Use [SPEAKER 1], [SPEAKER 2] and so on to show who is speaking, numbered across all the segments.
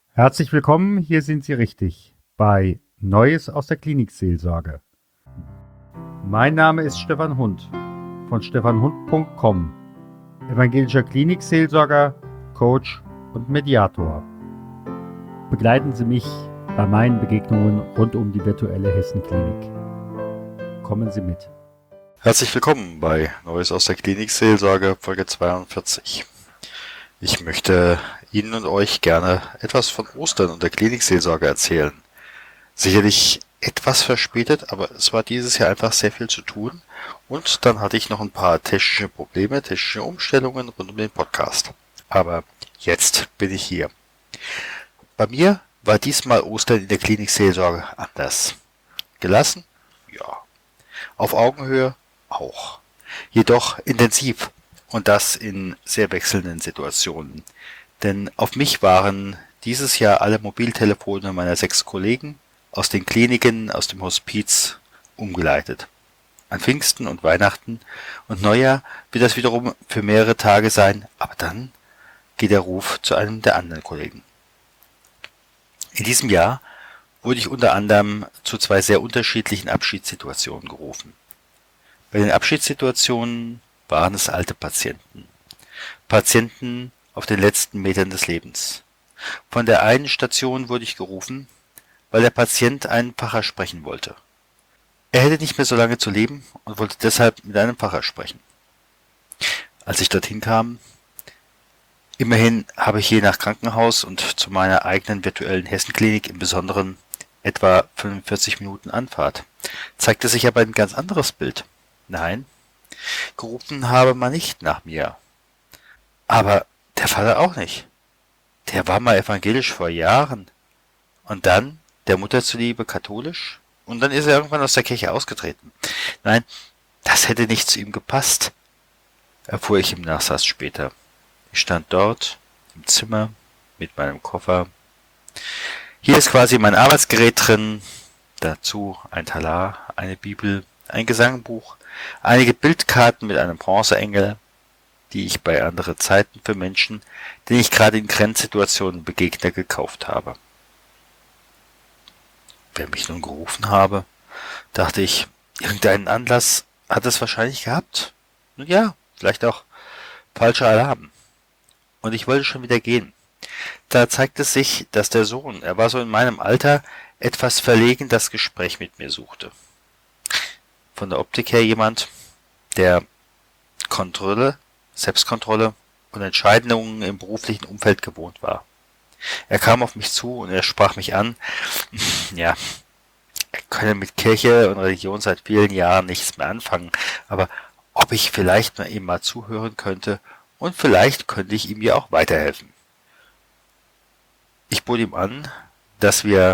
[SPEAKER 1] Herzlich willkommen, hier sind Sie richtig bei Neues aus der Klinikseelsorge. Mein Name ist Stefan Hund von stefanhund.com, evangelischer Klinikseelsorger, Coach und Mediator. Begleiten Sie mich bei meinen Begegnungen rund um die virtuelle Hessenklinik. Kommen Sie mit.
[SPEAKER 2] Herzlich willkommen bei Neues aus der Klinikseelsorge, Folge 42. Ich möchte Ihnen und euch gerne etwas von Ostern und der Klinikseelsorge erzählen. Sicherlich etwas verspätet, aber es war dieses Jahr einfach sehr viel zu tun und dann hatte ich noch ein paar technische Probleme, technische Umstellungen rund um den Podcast. Aber jetzt bin ich hier. Bei mir war diesmal Ostern in der Klinikseelsorge anders. Gelassen? Ja. Auf Augenhöhe? Auch. Jedoch intensiv und das in sehr wechselnden Situationen. Denn auf mich waren dieses Jahr alle Mobiltelefone meiner 6 Kollegen aus den Kliniken, aus dem Hospiz umgeleitet. An Pfingsten und Weihnachten und Neujahr wird das wiederum für mehrere Tage sein, aber dann geht der Ruf zu einem der anderen Kollegen. In diesem Jahr wurde ich unter anderem zu 2 sehr unterschiedlichen Abschiedssituationen gerufen. Bei den Abschiedssituationen waren es alte Patienten. Patienten auf den letzten Metern des Lebens. Von der einen Station wurde ich gerufen, weil der Patient einen Pfarrer sprechen wollte. Er hätte nicht mehr so lange zu leben und wollte deshalb mit einem Pfarrer sprechen. Als ich dorthin kam, immerhin habe ich je nach Krankenhaus und zu meiner eigenen virtuellen Hessenklinik im Besonderen etwa 45 Minuten Anfahrt, zeigte sich aber ein ganz anderes Bild. Nein, gerufen habe man nicht nach mir. Aber der Vater auch nicht. Der war mal evangelisch vor Jahren. Und dann, der Mutter zuliebe, katholisch. Und dann ist er irgendwann aus der Kirche ausgetreten. Nein, das hätte nicht zu ihm gepasst, erfuhr ich im Nachsatz später. Ich stand dort, im Zimmer, mit meinem Koffer. Hier ist quasi mein Arbeitsgerät drin. Dazu ein Talar, eine Bibel, ein Gesangbuch, einige Bildkarten mit einem Bronzeengel, die ich bei anderen Zeiten für Menschen, denen ich gerade in Grenzsituationen begegne, gekauft habe. Wer mich nun gerufen habe, dachte ich, irgendeinen Anlass hat es wahrscheinlich gehabt. Nun ja, vielleicht auch falscher Alarm. Und ich wollte schon wieder gehen. Da zeigte es sich, dass der Sohn, er war so in meinem Alter, etwas verlegen das Gespräch mit mir suchte. Von der Optik her jemand, der Kontrolle, Selbstkontrolle und Entscheidungen im beruflichen Umfeld gewohnt war. Er kam auf mich zu und er sprach mich an. Ja, er könne mit Kirche und Religion seit vielen Jahren nichts mehr anfangen, aber ob ich vielleicht nur ihm mal zuhören könnte und vielleicht könnte ich ihm ja auch weiterhelfen. Ich bot ihm an, dass wir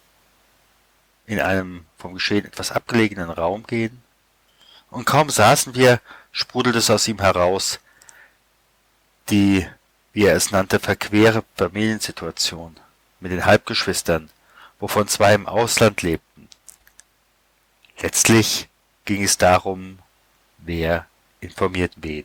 [SPEAKER 2] in einem vom Geschehen etwas abgelegenen Raum gehen, und kaum saßen wir, sprudelte es aus ihm heraus, die, wie er es nannte, verquere Familiensituation mit den Halbgeschwistern, wovon 2 im Ausland lebten. Letztlich ging es darum, wer informiert wen.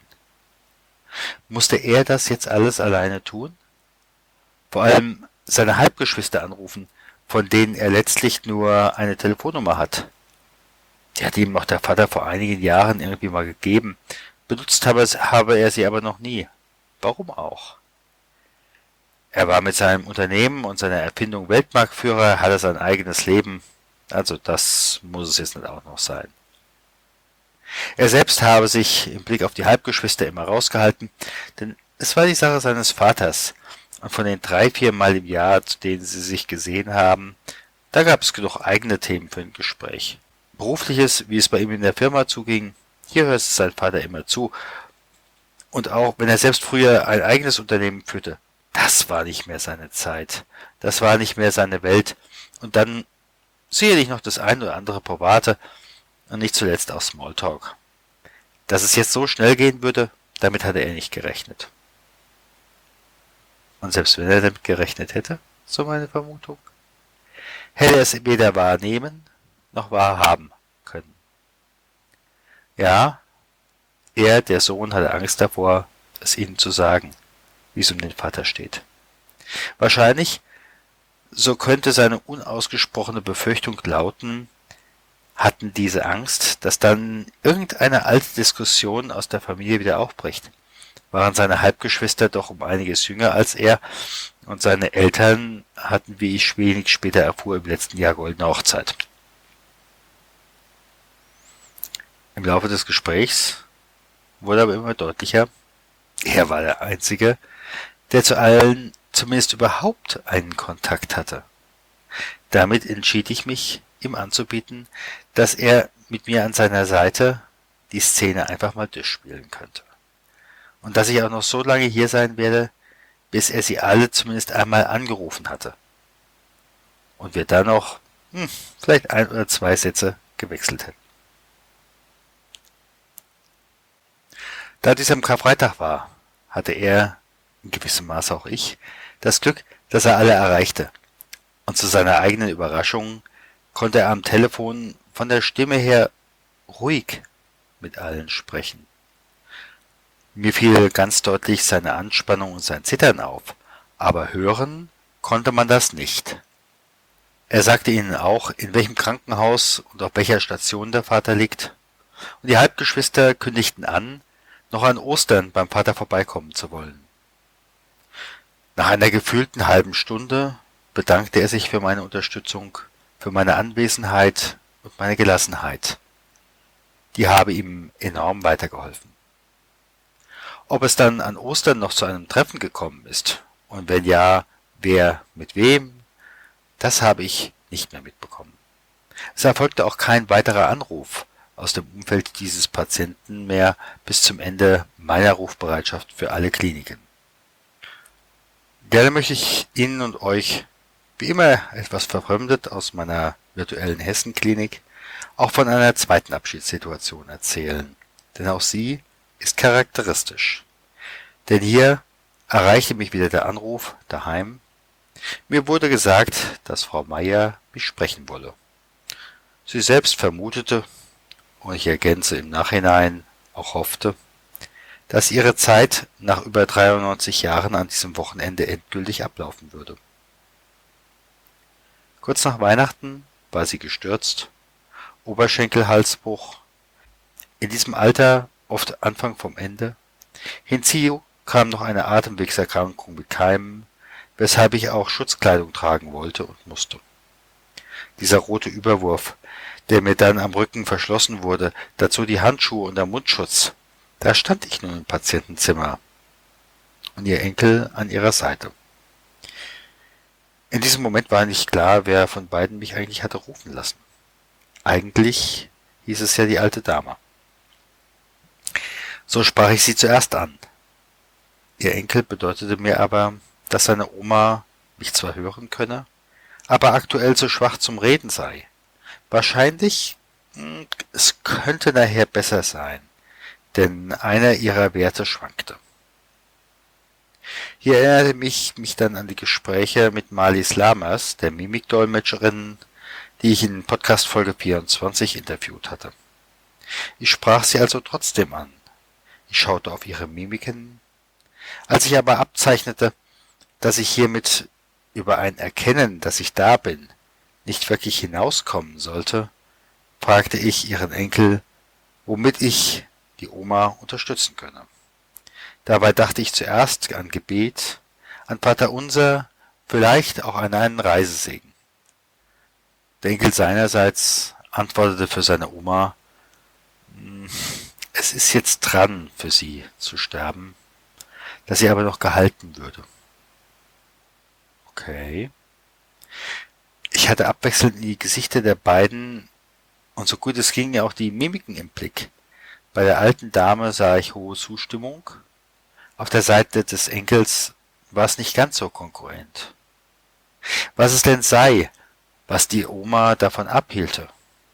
[SPEAKER 2] Musste er das jetzt alles alleine tun? Vor allem seine Halbgeschwister anrufen, von denen er letztlich nur eine Telefonnummer hat. Die hat ihm noch der Vater vor einigen Jahren irgendwie mal gegeben. Benutzt habe er sie aber noch nie. Warum auch? Er war mit seinem Unternehmen und seiner Erfindung Weltmarktführer, hatte sein eigenes Leben. Also das muss es jetzt nicht auch noch sein. Er selbst habe sich im Blick auf die Halbgeschwister immer rausgehalten, denn es war die Sache seines Vaters. Und von den 3-4 Mal im Jahr, zu denen sie sich gesehen haben, da gab es genug eigene Themen für ein Gespräch. Berufliches, wie es bei ihm in der Firma zuging, hier hörte sein Vater immer zu. Und auch wenn er selbst früher ein eigenes Unternehmen führte, das war nicht mehr seine Zeit. Das war nicht mehr seine Welt. Und dann sicherlich noch das ein oder andere Private und nicht zuletzt auch Smalltalk. Dass es jetzt so schnell gehen würde, damit hatte er nicht gerechnet. Und selbst wenn er damit gerechnet hätte, so meine Vermutung, hätte er es weder wahrnehmen noch wahrhaben können. Ja, er, der Sohn, hatte Angst davor, es ihnen zu sagen, wie es um den Vater steht. Wahrscheinlich, So könnte seine unausgesprochene Befürchtung lauten, hatten diese Angst, dass dann irgendeine alte Diskussion aus der Familie wieder aufbricht. Waren seine Halbgeschwister doch um einiges jünger als er und seine Eltern hatten, wie ich wenig später erfuhr, im letzten Jahr goldene Hochzeit. Im Laufe des Gesprächs wurde aber immer deutlicher, er war der Einzige, der zu allen zumindest überhaupt einen Kontakt hatte. Damit entschied ich mich, ihm anzubieten, dass er mit mir an seiner Seite die Szene einfach mal durchspielen könnte. Und dass ich auch noch so lange hier sein werde, bis er sie alle zumindest einmal angerufen hatte. Und wir dann noch vielleicht 1 oder 2 Sätze gewechselt hätten. Da dies am Karfreitag war, hatte er, in gewissem Maße auch ich, das Glück, dass er alle erreichte. Und zu seiner eigenen Überraschung konnte er am Telefon von der Stimme her ruhig mit allen sprechen. Mir fiel ganz deutlich seine Anspannung und sein Zittern auf, aber hören konnte man das nicht. Er sagte ihnen auch, in welchem Krankenhaus und auf welcher Station der Vater liegt, und die Halbgeschwister kündigten an, noch an Ostern beim Vater vorbeikommen zu wollen. Nach einer gefühlten halben Stunde bedankte er sich für meine Unterstützung, für meine Anwesenheit und meine Gelassenheit. Die habe ihm enorm weitergeholfen. Ob es dann an Ostern noch zu einem Treffen gekommen ist und wenn ja, wer mit wem, das habe ich nicht mehr mitbekommen. Es erfolgte auch kein weiterer Anruf aus dem Umfeld dieses Patienten mehr bis zum Ende meiner Rufbereitschaft für alle Kliniken. Gerne möchte ich Ihnen und euch, wie immer etwas verfremdet aus meiner virtuellen Hessen-Klinik, auch von einer zweiten Abschiedssituation erzählen, denn auch sie ist charakteristisch. Denn hier erreichte mich wieder der Anruf daheim. Mir wurde gesagt, dass Frau Meier mich sprechen wolle. Sie selbst vermutete, und ich ergänze im Nachhinein auch hoffte, dass ihre Zeit nach über 93 Jahren an diesem Wochenende endgültig ablaufen würde. Kurz nach Weihnachten war sie gestürzt, Oberschenkelhalsbruch, in diesem Alter oft Anfang vom Ende. Hinzu kam noch eine Atemwegserkrankung mit Keimen, weshalb ich auch Schutzkleidung tragen wollte und musste. Dieser rote Überwurf, der mir dann am Rücken verschlossen wurde, dazu die Handschuhe und der Mundschutz, da stand ich nun im Patientenzimmer und ihr Enkel an ihrer Seite. In diesem Moment war nicht klar, wer von beiden mich eigentlich hatte rufen lassen. Eigentlich hieß es ja die alte Dame. So sprach ich sie zuerst an. Ihr Enkel bedeutete mir aber, dass seine Oma mich zwar hören könne, aber aktuell zu schwach zum Reden sei. Wahrscheinlich, es könnte nachher besser sein, denn einer ihrer Werte schwankte. Hier erinnerte mich dann an die Gespräche mit Marlies Lamers, der Mimikdolmetscherin, die ich in Podcast Folge 24 interviewt hatte. Ich sprach sie also trotzdem an. Ich schaute auf ihre Mimiken. Als ich aber abzeichnete, dass ich hiermit über ein Erkennen, dass ich da bin, nicht wirklich hinauskommen sollte, fragte ich ihren Enkel, womit ich die Oma unterstützen könne. Dabei dachte ich zuerst an Gebet, an Vaterunser, vielleicht auch an einen Reisesegen. Der Enkel seinerseits antwortete für seine Oma, es ist jetzt dran, für sie zu sterben, dass sie aber noch gehalten würde. Okay. Ich hatte abwechselnd in die Gesichter der beiden und so gut es ging ja auch die Mimiken im Blick. Bei der alten Dame sah ich hohe Zustimmung. Auf der Seite des Enkels war es nicht ganz so konkurrent. Was es denn sei, was die Oma davon abhielte.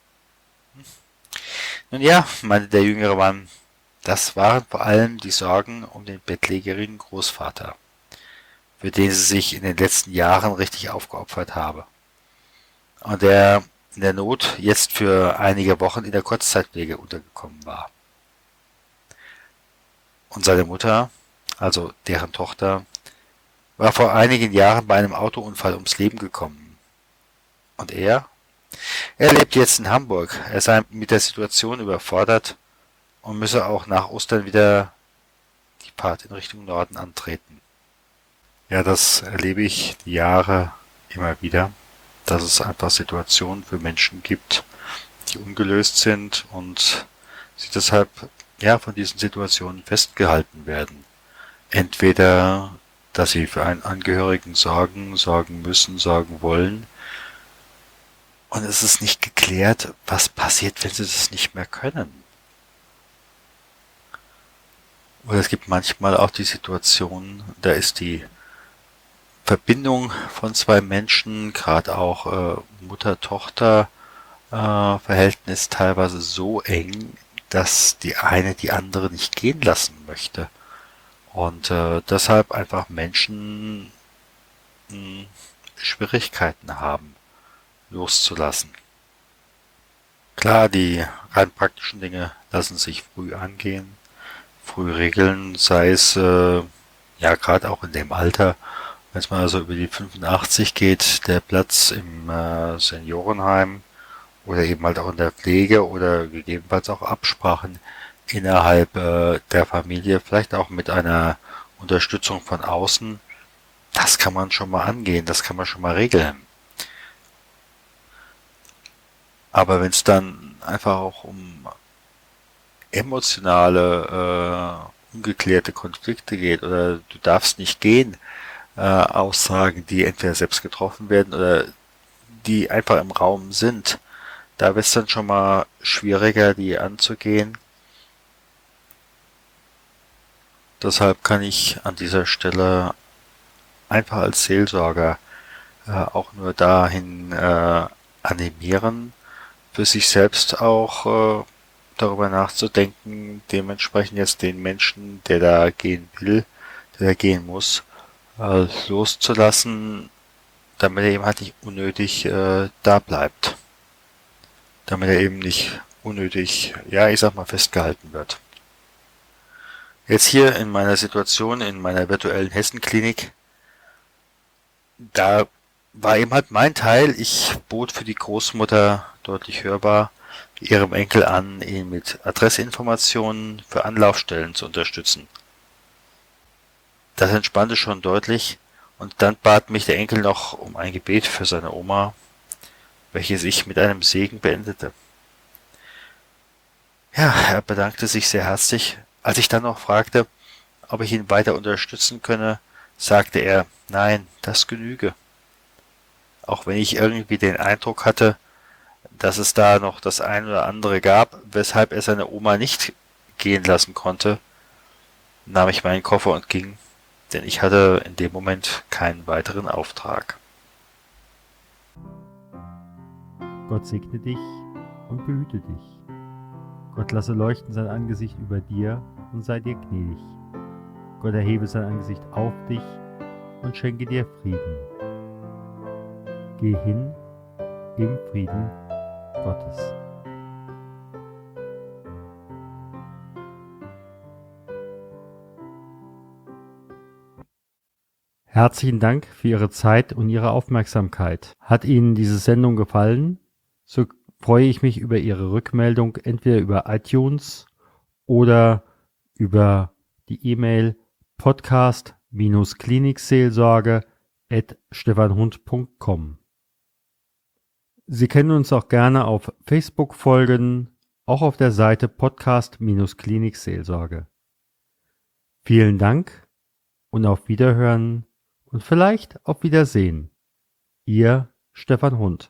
[SPEAKER 2] Nun ja, meinte der jüngere Mann, das waren vor allem die Sorgen um den bettlägerigen Großvater, für den sie sich in den letzten Jahren richtig aufgeopfert habe. Und der in der Not jetzt für einige Wochen in der Kurzzeitpflege untergekommen war. Und seine Mutter, also deren Tochter, war vor einigen Jahren bei einem Autounfall ums Leben gekommen. Und er? Er lebt jetzt in Hamburg. Er sei mit der Situation überfordert und müsse auch nach Ostern wieder die Fahrt in Richtung Norden antreten. Ja, das erlebe ich die Jahre immer wieder, dass es einfach Situationen für Menschen gibt, die ungelöst sind und sie deshalb von diesen Situationen festgehalten werden. Entweder, dass sie für einen Angehörigen sorgen müssen, sorgen wollen, und es ist nicht geklärt, was passiert, wenn sie das nicht mehr können. Oder es gibt manchmal auch die Situation, da ist die Verbindung von zwei Menschen, gerade auch Mutter-Tochter-Verhältnis teilweise so eng, dass die eine die andere nicht gehen lassen möchte. Und deshalb einfach Menschen Schwierigkeiten haben, loszulassen. Klar, die rein praktischen Dinge lassen sich früh angehen, früh regeln, sei es gerade auch in dem Alter, wenn es mal also über die 85 geht, der Platz im Seniorenheim oder eben halt auch in der Pflege oder gegebenenfalls auch Absprachen innerhalb der Familie, vielleicht auch mit einer Unterstützung von außen, das kann man schon mal angehen, das kann man schon mal regeln. Aber wenn es dann einfach auch um emotionale, ungeklärte Konflikte geht oder du darfst nicht gehen, Aussagen, die entweder selbst getroffen werden oder die einfach im Raum sind, da wird es dann schon mal schwieriger, die anzugehen. Deshalb kann ich an dieser Stelle einfach als Seelsorger auch nur dahin animieren, für sich selbst auch darüber nachzudenken, dementsprechend jetzt den Menschen, der da gehen will, der da gehen muss, loszulassen, damit er eben halt nicht unnötig da bleibt. Damit er eben nicht unnötig, festgehalten wird. Jetzt hier in meiner Situation, in meiner virtuellen Hessenklinik, da war eben halt mein Teil, ich bot für die Großmutter deutlich hörbar ihrem Enkel an, ihn mit Adressinformationen für Anlaufstellen zu unterstützen. Das entspannte schon deutlich und dann bat mich der Enkel noch um ein Gebet für seine Oma, welches ich mit einem Segen beendete. Ja, er bedankte sich sehr herzlich. Als ich dann noch fragte, ob ich ihn weiter unterstützen könne, sagte er, nein, das genüge. Auch wenn ich irgendwie den Eindruck hatte, dass es da noch das ein oder andere gab, weshalb er seine Oma nicht gehen lassen konnte, nahm ich meinen Koffer und ging, denn ich hatte in dem Moment keinen weiteren Auftrag.
[SPEAKER 1] Gott segne dich und behüte dich. Gott lasse leuchten sein Angesicht über dir und sei dir gnädig. Gott erhebe sein Angesicht auf dich und schenke dir Frieden. Geh hin im Frieden Gottes. Herzlichen Dank für Ihre Zeit und Ihre Aufmerksamkeit. Hat Ihnen diese Sendung gefallen? So freue ich mich über Ihre Rückmeldung, entweder über iTunes oder über die E-Mail podcast-klinikseelsorge@stefanhund.com. Sie können uns auch gerne auf Facebook folgen, auch auf der Seite Podcast-Klinikseelsorge. Vielen Dank und auf Wiederhören und vielleicht auf Wiedersehen. Ihr Stefan Hund.